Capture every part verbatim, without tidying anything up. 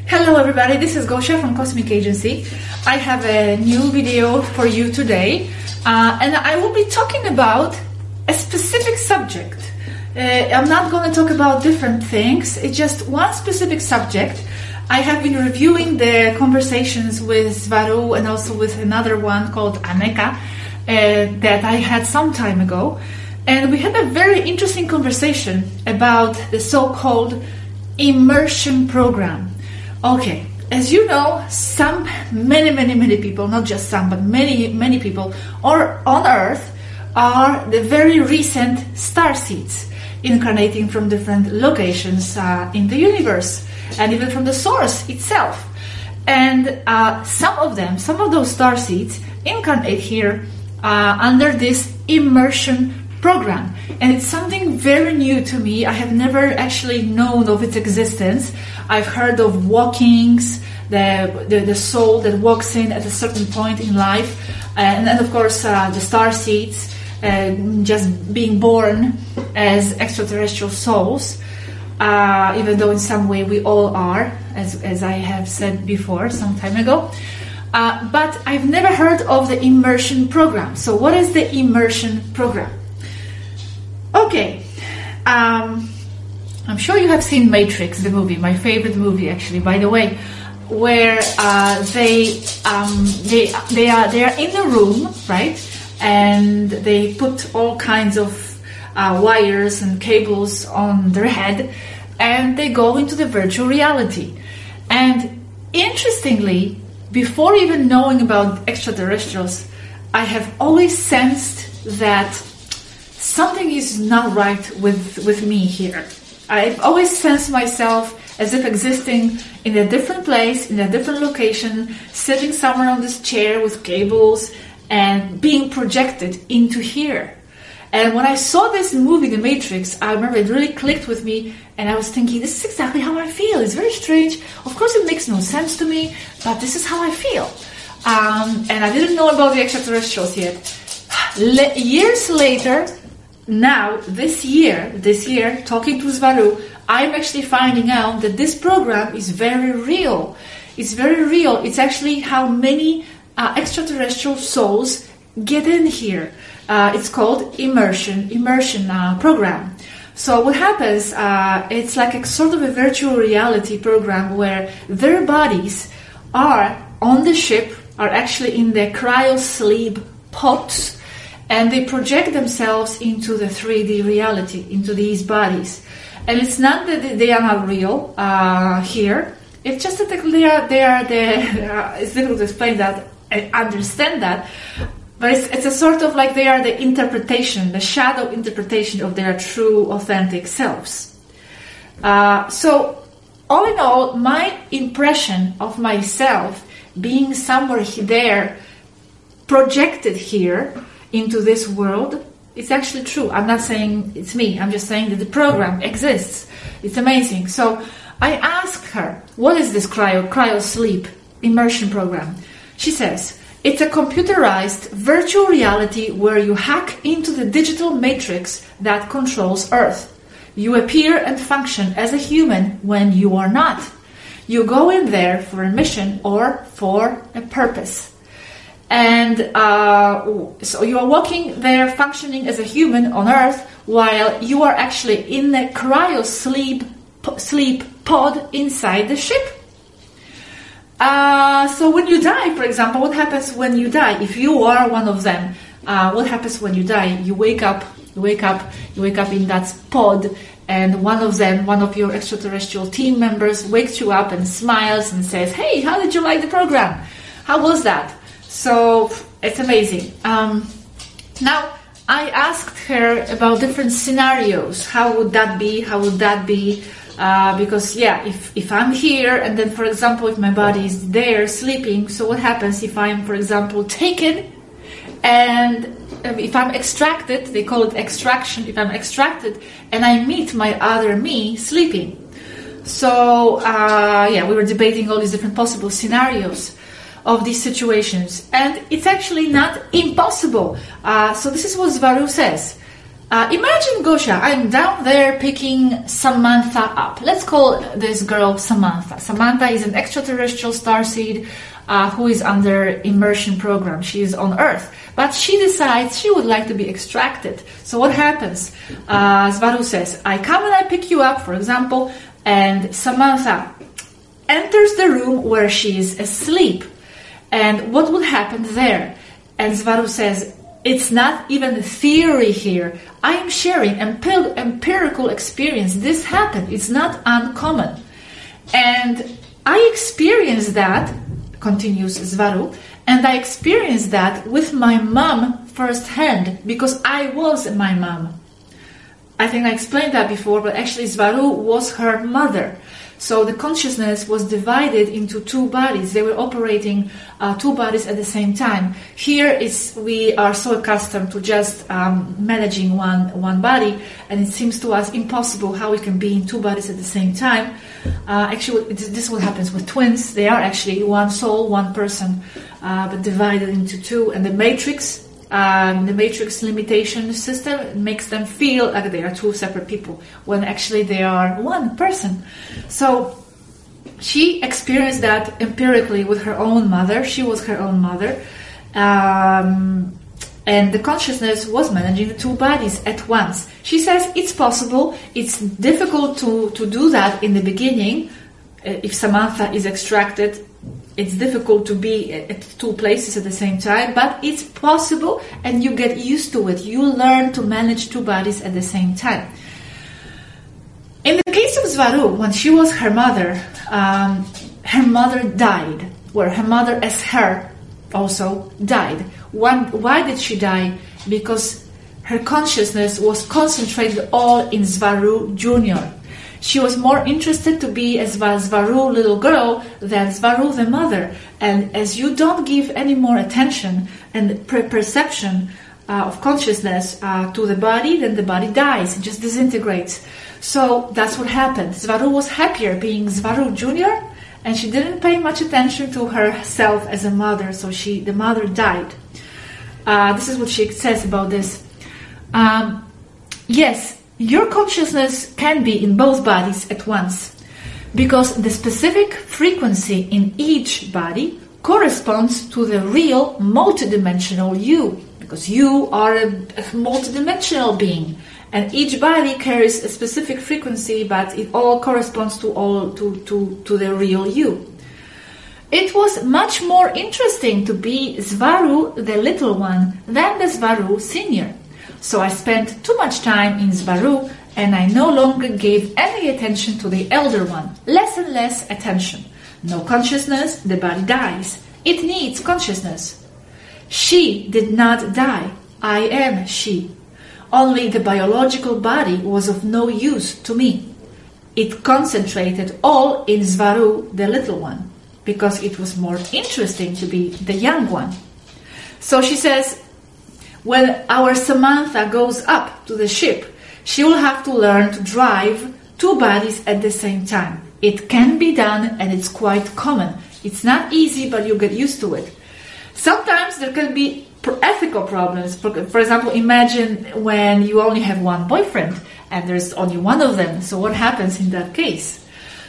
Hello everybody, this is Gosha from Cosmic Agency. I have a new video for you today, uh, and I will be talking about a specific subject. Uh, I'm not going to talk about different things, it's just one specific subject. I have been reviewing the conversations with Svaru and also with another one called Aneka uh, that I had some time ago. And we had a very interesting conversation about the so-called immersion program. Okay, as you know, some, many, many, many people, not just some, but many, many people are on Earth are the very recent star seeds incarnating from different locations uh, in the universe and even from the source itself. And uh, some of them, some of those star seeds incarnate here uh, under this immersion program, and it's something very new to me. I have never actually known of its existence. I've heard of walkings, the the, the soul that walks in at a certain point in life, and then of course uh, the star seeds, uh, just being born as extraterrestrial souls, uh, even though in some way we all are, as, as I have said before some time ago. Uh, but I've never heard of the immersion program. So what is the immersion program? Okay, um, I'm sure you have seen Matrix, the movie, my favorite movie actually, by the way, where uh, they um, they they are they are in the room, right, and they put all kinds of uh, wires and cables on their head, and they go into the virtual reality. And interestingly, before even knowing about extraterrestrials, I have always sensed that something is not right with, with me here. I've always sensed myself as if existing in a different place, in a different location, sitting somewhere on this chair with cables and being projected into here. And when I saw this movie, The Matrix, I remember it really clicked with me, and I was thinking, this is exactly how I feel. It's very strange. Of course, it makes no sense to me, but this is how I feel. Um, and I didn't know about the extraterrestrials yet. Le- years later, now, this year, this year, talking to Svaru, I'm actually finding out that this program is very real. It's very real. It's actually how many uh, extraterrestrial souls get in here. Uh, it's called immersion, immersion uh, program. So what happens, uh, it's like a sort of a virtual reality program where their bodies are on the ship, are actually in the cryo-sleep pods, and they project themselves into the three D reality, into these bodies. And it's not that they are not real uh, here. It's just that they are, they are the, uh, it's difficult to explain that, I understand that. But it's, it's a sort of like they are the interpretation, the shadow interpretation of their true, authentic selves. Uh, so, all in all, my impression of myself being somewhere there, projected here, into this world, it's actually true. I'm not saying it's me. I'm just saying that the program exists. It's amazing. So I asked her, what is this cryo, cryo sleep immersion program? She says, it's a computerized virtual reality where you hack into the digital matrix that controls Earth. You appear and function as a human when you are not. You go in there for a mission or for a purpose. And uh, so you are walking there functioning as a human on Earth while you are actually in the cryo sleep, sleep pod inside the ship. Uh, so when you die, for example, what happens when you die? If you are one of them, uh, what happens when you die? You wake up, you wake up, you wake up in that pod, and one of them, one of your extraterrestrial team members wakes you up and smiles and says, hey, how did you like the program? How was that? So it's amazing. Um, now, I asked her about different scenarios. How would that be? How would that be? Uh, because, yeah, if, if I'm here and then, for example, if my body is there sleeping, so what happens if I'm, for example, taken and if I'm extracted, they call it extraction, if I'm extracted and I meet my other me sleeping. So, uh, yeah, we were debating all these different possible scenarios of these situations, and it's actually not impossible. Uh, so this is what Svaru says. Uh, imagine, Gosha, I'm down there picking Samantha up. Let's call this girl Samantha. Samantha is an extraterrestrial starseed uh, who is under immersion program. She is on Earth, but she decides she would like to be extracted. So what happens? Uh, Svaru says, I come and I pick you up, for example, and Samantha enters the room where she is asleep. And what would happen there? And Svaru says, it's not even a theory here. I am sharing empir- empirical experience. This happened. It's not uncommon. And I experienced that, continues Svaru, and I experienced that with my mom firsthand because I was my mom. I think I explained that before, but actually Svaru was her mother. So the consciousness was divided into two bodies. They were operating uh, two bodies at the same time. Here is we are so accustomed to just um, managing one one body, and it seems to us impossible how we can be in two bodies at the same time. Uh, actually, this is what happens with twins. They are actually one soul, one person, uh, but divided into two. And the matrix, um, the matrix limitation system makes them feel like they are two separate people when actually they are one person. So she experienced that empirically with her own mother. She was her own mother. Um, and the consciousness was managing the two bodies at once. She says it's possible. It's difficult to, to do that in the beginning. If Samantha is extracted, it's difficult to be at two places at the same time, but it's possible and you get used to it. You learn to manage two bodies at the same time. In the case of Svaru, when she was her mother, um, her mother died, where her mother as her also died. One, why did she die? Because her consciousness was concentrated all in Svaru Junior. She was more interested to be a Svaru little girl than Svaru the mother. And as you don't give any more attention and perception uh, of consciousness uh, to the body, then the body dies, it just disintegrates. So that's what happened. Svaru was happier being Svaru Junior, and she didn't pay much attention to herself as a mother, so she the mother died. Uh, this is what she says about this. Um, yes, your consciousness can be in both bodies at once, because the specific frequency in each body corresponds to the real multidimensional you, because you are a, a multidimensional being, and each body carries a specific frequency, but it all corresponds to all to, to, to the real you. It was much more interesting to be Svaru the little one than the Svaru senior. So I spent too much time in Svaru, and I no longer gave any attention to the elder one. Less and less attention. No consciousness, the body dies. It needs consciousness. She did not die. I am she. Only the biological body was of no use to me. It concentrated all in Svaru, the little one, because it was more interesting to be the young one. So she says, when our Samantha goes up to the ship, she will have to learn to drive two bodies at the same time. It can be done, and it's quite common. It's not easy, but you get used to it. Sometimes there can be ethical problems. For, for example, imagine when you only have one boyfriend and there's only one of them. So what happens in that case?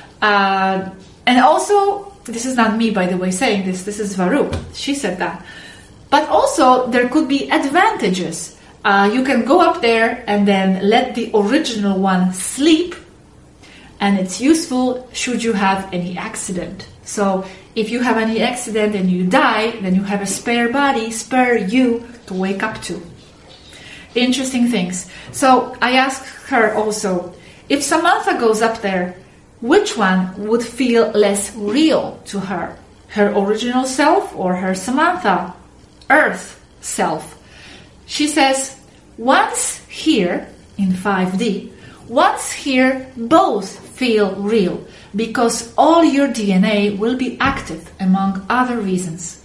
Uh, and also, this is not me, by the way, saying this. This is Svaru. She said that. But also, there could be advantages. Uh, you can go up there and then let the original one sleep, and it's useful should you have any accident. So if you have any accident and you die, then you have a spare body, spare you to wake up to. Interesting things. So I asked her also, if Samantha goes up there, which one would feel less real to her? Her original self or her Samantha, Earth self? She says, once here in five D, once here both feel real, because all your D N A will be active, among other reasons.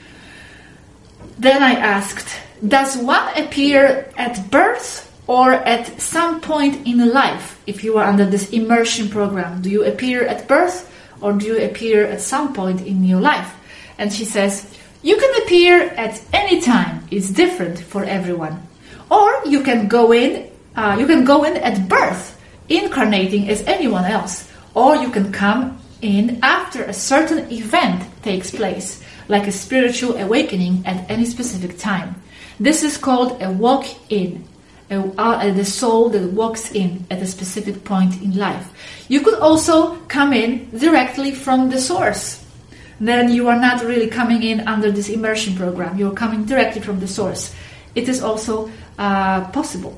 Then I asked, does one appear at birth or at some point in life? If you are under this immersion program, do you appear at birth or do you appear at some point in your life? And she says, you can appear at any time. It's different for everyone. Or you can go in, uh, you can go in at birth, incarnating as anyone else. Or you can come in after a certain event takes place, like a spiritual awakening at any specific time. This is called a walk-in, a, uh, the soul that walks in at a specific point in life. You could also come in directly from the source. Then you are not really coming in under this immersion program. You are coming directly from the source. It is also uh, possible.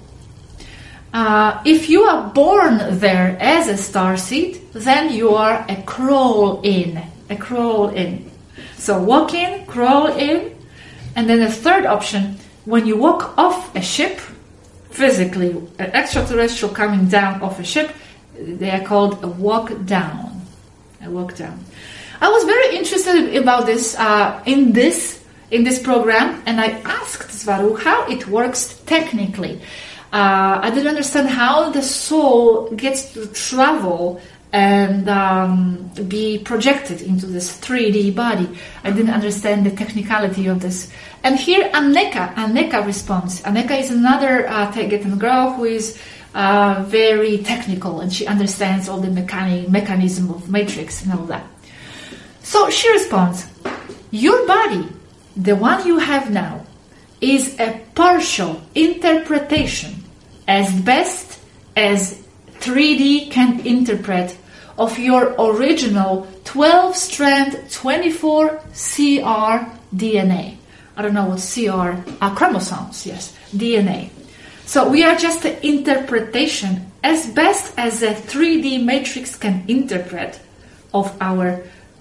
Uh, if you are born there as a starseed, then you are a crawl in, a crawl in. So walk in, crawl in, and then a third option, when you walk off a ship, physically, an extraterrestrial coming down off a ship, they are called a walk down, a walk down. I was very interested about this uh, in this in this program, and I asked Svaru how it works technically. Uh, I didn't understand how the soul gets to travel and um, be projected into this three D body. I didn't understand the technicality of this. And here Anneka, Anneka responds. Anneka is another uh, Tibetan girl who is uh, very technical, and she understands all the mechanic, mechanism of matrix and all that. So she responds, your body, the one you have now, is a partial interpretation, as best as three D can interpret, of your original twelve-strand, twenty-four C R D N A. I don't know what C R are, chromosomes, yes, D N A. So we are just an interpretation, as best as a three D matrix can interpret, of our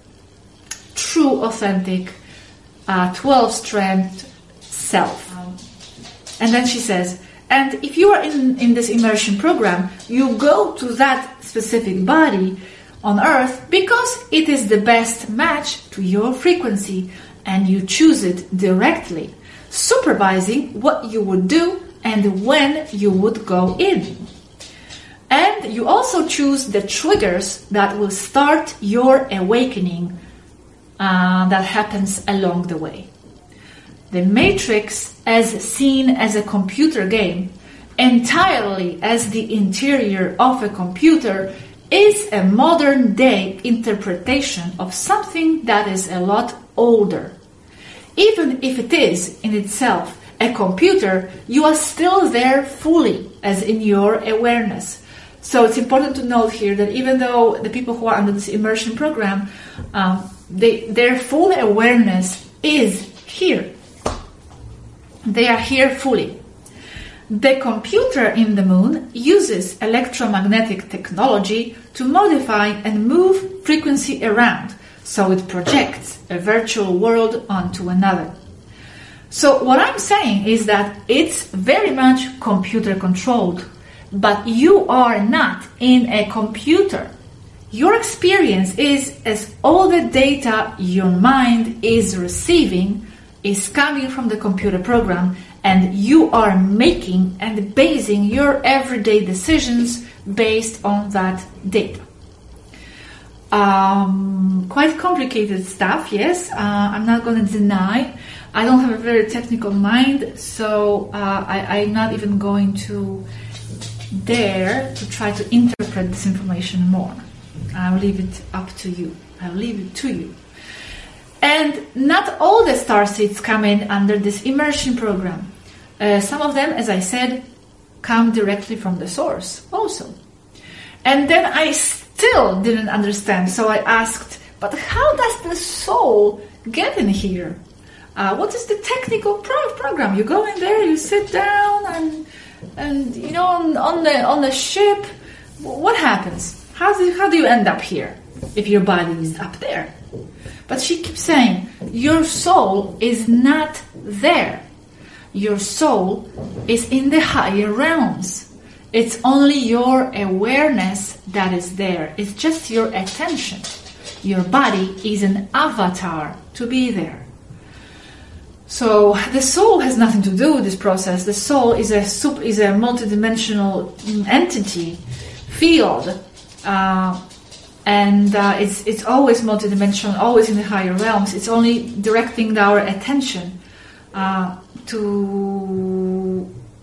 true, authentic uh, twelve-strand self. And then she says, and if you are in, in this immersion program, you go to that specific body on Earth because it is the best match to your frequency, and you choose it directly, supervising what you would do and when you would go in. And you also choose the triggers that will start your awakening uh, that happens along the way. The Matrix, as seen as a computer game, entirely as the interior of a computer, is a modern-day interpretation of something that is a lot older. Even if it is, in itself, a computer, you are still there fully, as in your awareness. So it's important to note here that even though the people who are under this immersion program, um, they, their full awareness is here. They are here fully. The computer in the moon uses electromagnetic technology to modify and move frequency around, so it projects a virtual world onto another. So what I'm saying is that it's very much computer controlled, but you are not in a computer. Your experience is as all the data your mind is receiving is coming from the computer program, and you are making and basing your everyday decisions based on that data. Um, quite complicated stuff, yes. Uh, I'm not going to deny. I don't have a very technical mind, so uh, I, I'm not even going to dare to try to interpret this information more. I'll leave it up to you. I'll leave it to you. And not all the starseeds come in under this immersion program. Uh, some of them, as I said, come directly from the source also. And then I still didn't understand, so I asked, but how does the soul get in here? Uh, what is the technical pro- program? You go in there, you sit down, and and you know on, on the on the ship. What happens? How do how do you end up here if your body is up there? But she keeps saying, your soul is not there. Your soul is in the higher realms. It's only your awareness that is there. It's just your attention. Your body is an avatar to be there. So the soul has nothing to do with this process. The soul is a sup- is a multidimensional entity, field, uh, and uh, it's it's always multidimensional, always in the higher realms. It's only directing our attention uh, to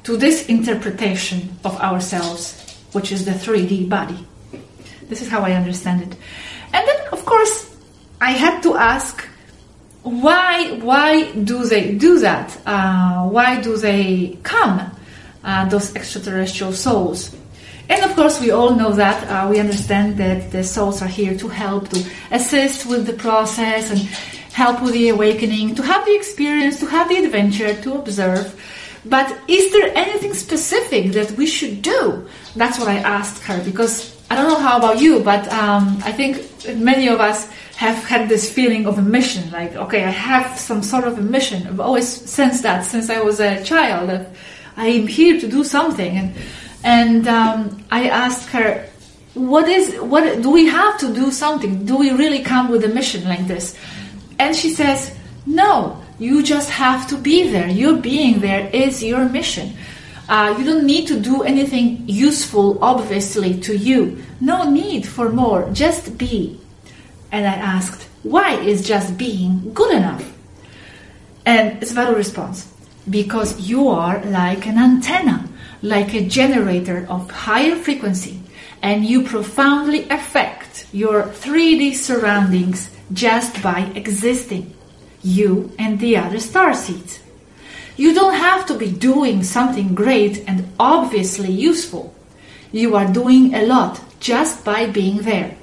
to this interpretation of ourselves, which is the three D body. This is how I understand it. And then, of course, I had to ask, why why do they do that? Uh, why do they come, uh, those extraterrestrial souls? And of course, we all know that. Uh, we understand that the souls are here to help, to assist with the process and help with the awakening, to have the experience, to have the adventure, to observe. But is there anything specific that we should do? That's what I asked her, because I don't know how about you, but um, I think many of us have had this feeling of a mission, like, okay, I have some sort of a mission. I've always sensed that since I was a child, that I am here to do something. And and um, I asked her, what is, what do we have to do something? Do we really come with a mission like this? And she says, no, you just have to be there. Your being there is your mission. Uh, you don't need to do anything useful, obviously, to you. No need for more. Just be. And I asked, why is just being good enough? And Svaro responds, because you are like an antenna, like a generator of higher frequency, and you profoundly affect your three D surroundings just by existing, you and the other starseeds. You don't have to be doing something great and obviously useful. You are doing a lot just by being there.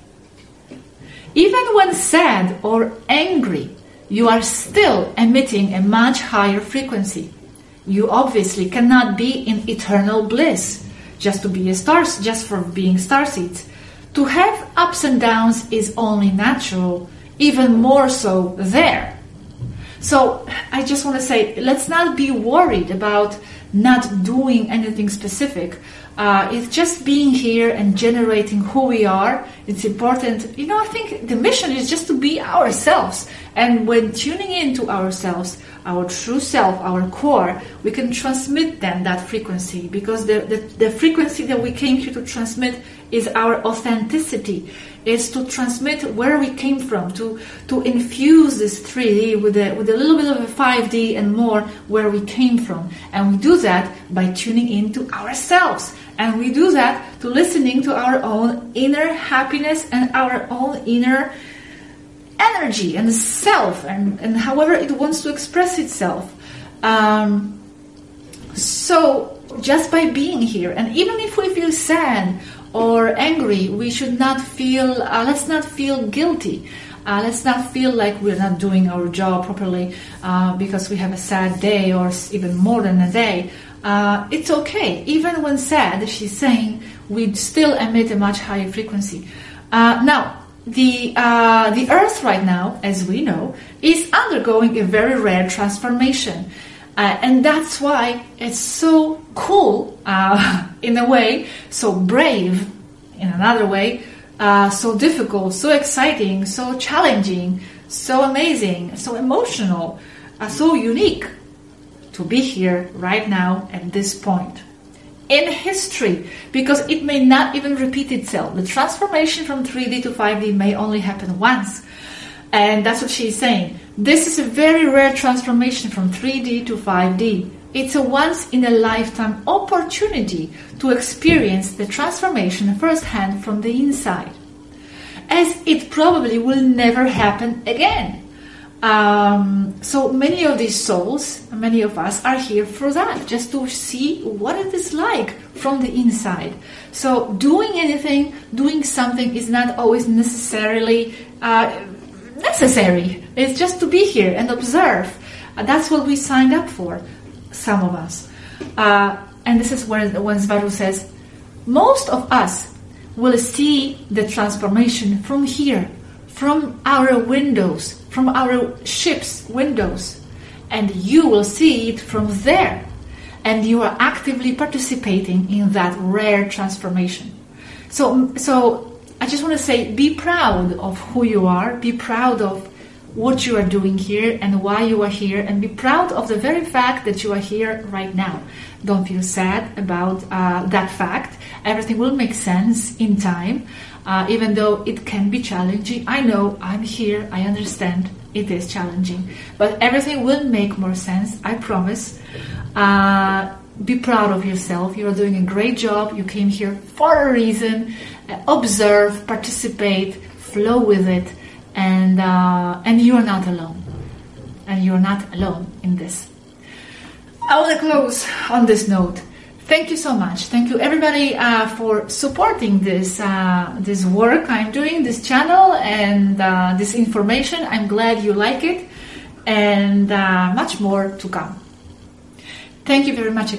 Even when sad or angry, you are still emitting a much higher frequency. You obviously cannot be in eternal bliss just to be a star, just for being starseeds. To have ups and downs is only natural, even more so there. So I just want to say, let's not be worried about not doing anything specific. Uh, it's just being here and generating who we are. It's important. You know, I think the mission is just to be ourselves. And when tuning into ourselves, our true self, our core, we can transmit then that frequency, because the, the, the frequency that we came here to transmit is our authenticity. Is to transmit where we came from, to to infuse this three D with a with a little bit of a five D and more where we came from. And we do that by tuning into ourselves. And we do that to listening to our own inner happiness and our own inner energy and self, and, and however it wants to express itself. Um, so just by being here, and even if we feel sad or angry, we should not feel, uh, let's not feel guilty. Uh, let's not feel like we're not doing our job properly uh, because we have a sad day, or even more than a day. Uh, it's okay. Even when sad, she's saying, we still emit a much higher frequency. Uh, now, the uh, the Earth right now, as we know, is undergoing a very rare transformation. Uh, and that's why it's so cool, uh, in a way, so brave in another way, uh, so difficult, so exciting, so challenging, so amazing, so emotional, uh, so unique to be here right now at this point in history, because it may not even repeat itself. The transformation from three D to five D may only happen once. And that's what she's saying. This is a very rare transformation from three D to five D. It's a once-in-a-lifetime opportunity to experience the transformation firsthand from the inside, as it probably will never happen again. Um, so many of these souls, many of us are here for that, just to see what it is like from the inside. So doing anything, doing something is not always necessarily uh, necessary. It's just to be here and observe. Uh, that's what we signed up for, some of us. Uh, and this is where when Svaro says, most of us will see the transformation from here, from our windows, from our ship's windows, and you will see it from there, and you are actively participating in that rare transformation. So, so I just want to say, be proud of who you are, be proud of what you are doing here and why you are here, and be proud of the very fact that you are here right now. Don't feel sad about uh, that fact. Everything will make sense in time. Uh, even though it can be challenging. I know, I'm here, I understand, it is challenging. But everything will make more sense, I promise. Uh, be proud of yourself. You are doing a great job. You came here for a reason. Uh, observe, participate, flow with it, and uh, and you are not alone. And you are not alone in this. I want to close on this note. Thank you so much. Thank you, everybody, uh, for supporting this uh, this work I'm doing, this channel, and uh, this information. I'm glad you like it, and uh, much more to come. Thank you very much.